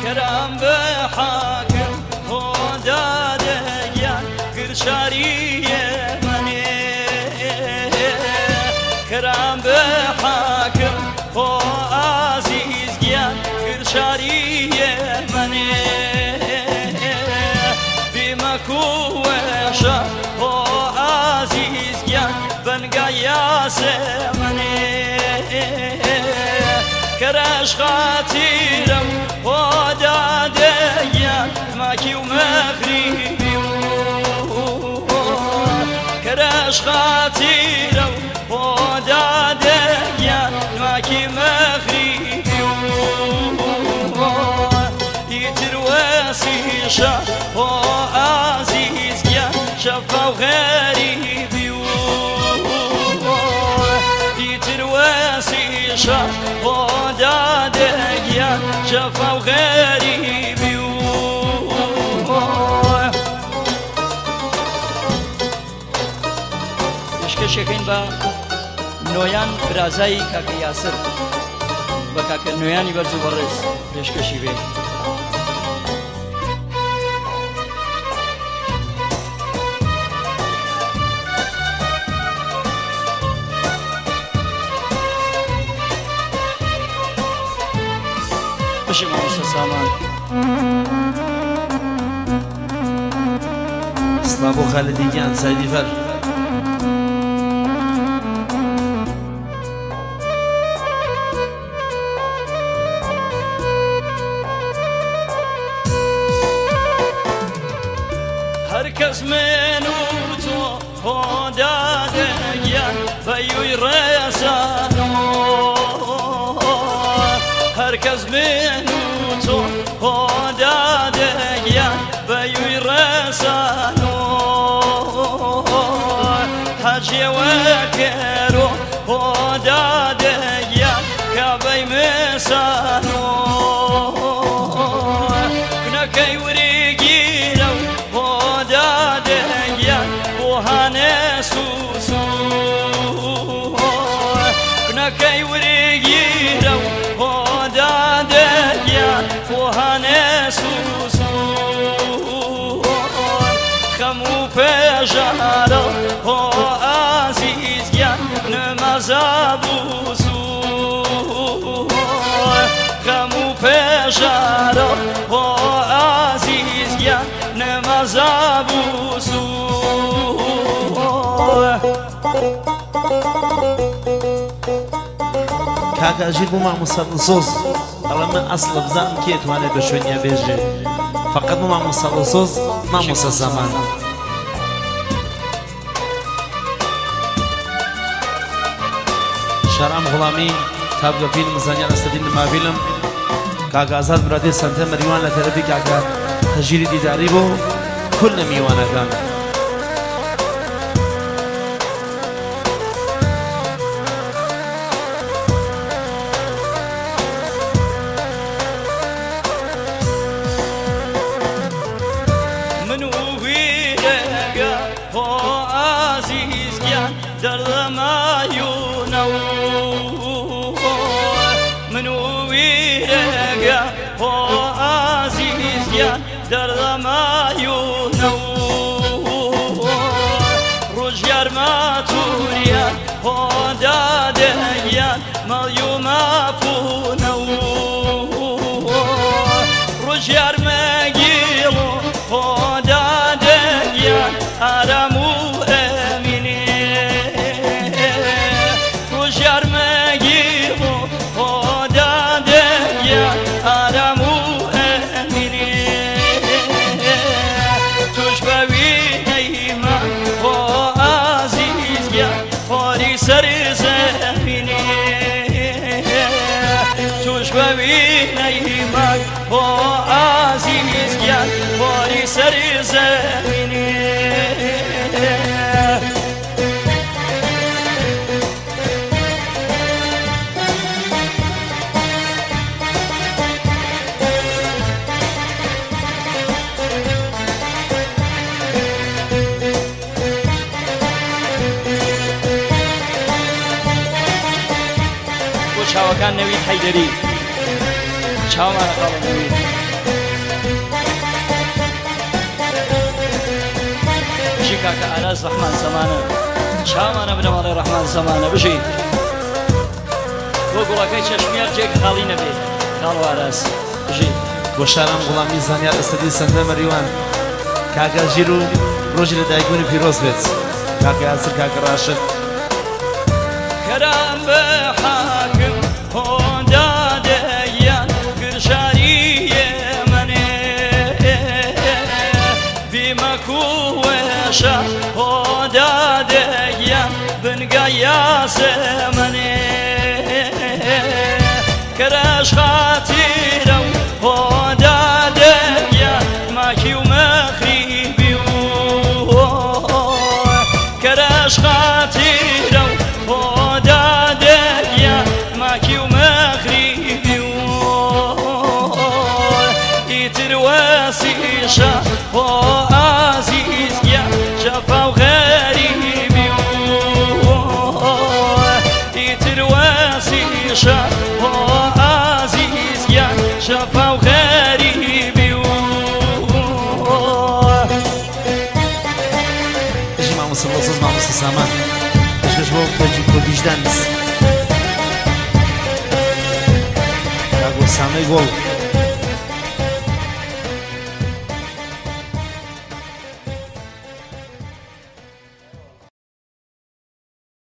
كرام بحاكم خدا ديان قرشارية مني كرام بحاكم خو عزيز جيان قرشارية مني بمكوشة خو عزيز جيان بنقايا سمني كراش خاطرم خدا ديان ماكي ومغربي كراش خاطرم خدا ديان ماكي مغربي يترواسي شا عزيز جيان شفا وغريبي يترواسي شا خدا ديان شفا وغريبي شكين با نویان برازایی کاک یاسر با کاک نویانی برزو برز پیشکشی بی بشی ماموسا سامان اسلامو خالدیگیان سایدی فر هركز منو تو خدا ديان بيوي رسانو هركز منو تو خدا ديان بيوي رسانو حاجي وكرو خدا ديان كابي مسانو كنا كي وريقينو خدا ديان وهانا سوسو كنا كي وريقينو خدا ديان وهانا سوسو خمو فجارو هو عزيز جان نمازابوسو خمو فجارو هو عزيز جان نمازابوسو كاكا أجيب مع مصلصوص الله من أصل بزام كيت وانا بشونيا بيجي فقط مع مصلصوص ما مصلصمان شرام غلامي تابقى فيلم مزانيان استدين ما فيلم كاكا أزاد برادي سنتين مريوان لتربي كاكا تجيري ديداري بو كل ميوانا كان در ما یونو رجیار ما توریا خدا دهیان مالیو ما پونو رجیار ما گیلو خدا دهیان آرامو امینی رجیار ما گیلو خدا دهیان آرامو سر زمینی توش ببینی من با عزیز گل باری سر زمینی چاوەکان نەوید حەیدەری چاومانە قاڵە نەوید بژی کاکە ئاراز ڕەحمان زەمانە چاوانە بنە ماڵی ڕەحمان زەمانە بژی بۆ گوڵەکەی چەشمێر جێک خاڵی نەبێ خاڵ و ئاراز بژی بۆ شارم غوڵامی زانیار ئەستەدی سەندە مەریوان کاکە ژیر و ڕۆژی لە دایکبوونی پیرۆز بێت کاکە یاسر کاکە ڕاشد کەرام بە حاکم هۆندادەیان گرژاری ئێمەنێ بیمەکووەشە هۆندادەیان بنگە یاسەمەنێ کەرەش خاتیرە و هۆندادەیان ماکی و مەخریبی و کەرەش خاتیرە و هۆندادەیان ماکی و مەخریبی و ئیتر وەسیشە بۆ ئازیزیان جەفا و غەریبی و ئیتر وەسیشە بۆ ئازیزیان جەفا و غەریبی و ژی مامۆستا بۆسەز مامۆستا سامان پێشکەش بۆ کوردیژدانس کاکۆ سامەی گۆڵ